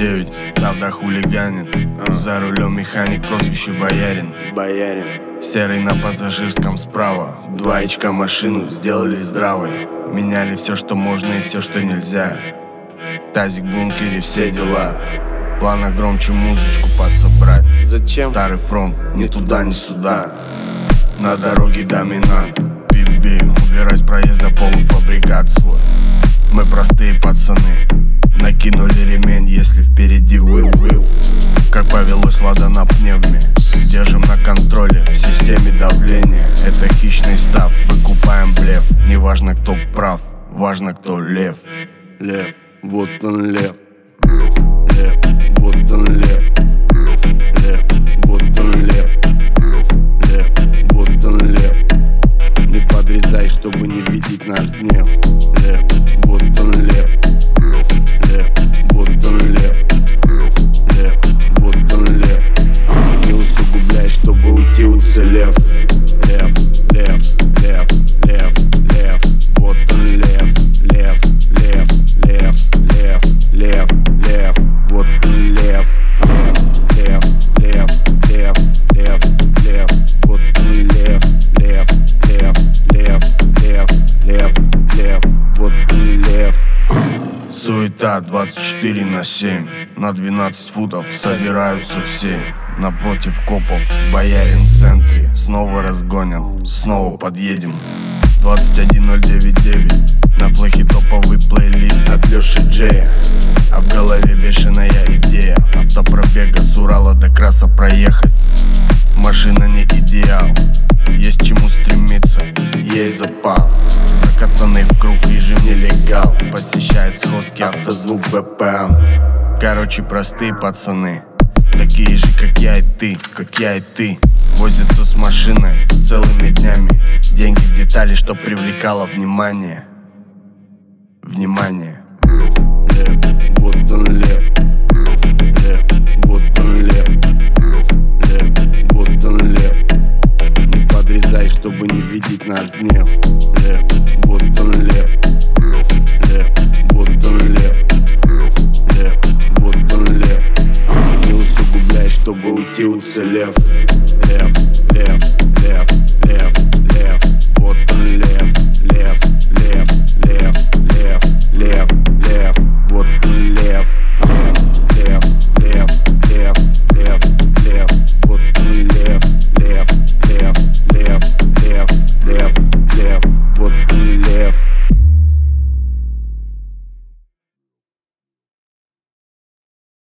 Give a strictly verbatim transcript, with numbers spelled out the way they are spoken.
девять, правда хулиганит. За рулем механик, прозвище Боярин. Боярин. Серый на пассажирском справа. Два очка машину сделали здравой. Меняли все, что можно и все, что нельзя. Тазик в бункере, все дела. В планах громче музычку пособрать. Зачем? Старый фронт, ни туда, ни сюда. На дороге доминант. Би-би, убирай с проезда полуфабрикат свой. Мы простые пацаны, накинули ремень, если впереди will-will. Как повелось лада на пневме, держим на контроле в системе давления. Это хищный став, выкупаем блеф. Не важно, кто прав, важно, кто лев. Лев, вот он лев. Лев, вот он лев. Лев, вот он лев. Лев, вот он лев. Не подрезай, чтобы не видеть наш гнев. Лев, вот он лев. Лев, вот он лев. Лев, вот он лев. Не усугубляй, чтобы уйти уцелев. Лев, лев, лев, лев, лев. Вот он лев, лев, лев, лев, лев, лев, лев. Вот он лев, лев, лев, лев, лев, лев. Вот он лев, лев, лев, лев, лев, лев, лев. Вот он лев. Суета двадцать четыре на семь. На двенадцать футов собираются все. Напротив копов Боярин в центре. Снова разгонят, снова подъедем. Двадцать один ноль девять девять. На флехе топовый плейлист от Лёши Джея. А в голове бешеная идея. Автопробега с Урала до Краса проехать. Машина не идеал, есть к чему стремиться, есть запал. Закатанный в круг режим нелегал. Посещает сходки автозвук бэ пэ эм. Короче, простые пацаны, такие же, как я и ты, как я и ты. Возятся с машиной целыми днями. Деньги в детали, что привлекало внимание. Внимание. Лев, вот он лев. Лев, вот он лев. Лев, вот он лев. Не подрезай, чтобы не видеть наш гнев. Лев, вот он лев. Лев, вот он лев. Лев, вот он лев. Не усугубляй, чтобы уйти уцелев. Лев, лев, лев, лев, лев. Вот он лев, лев, лев, лев, лев, лев.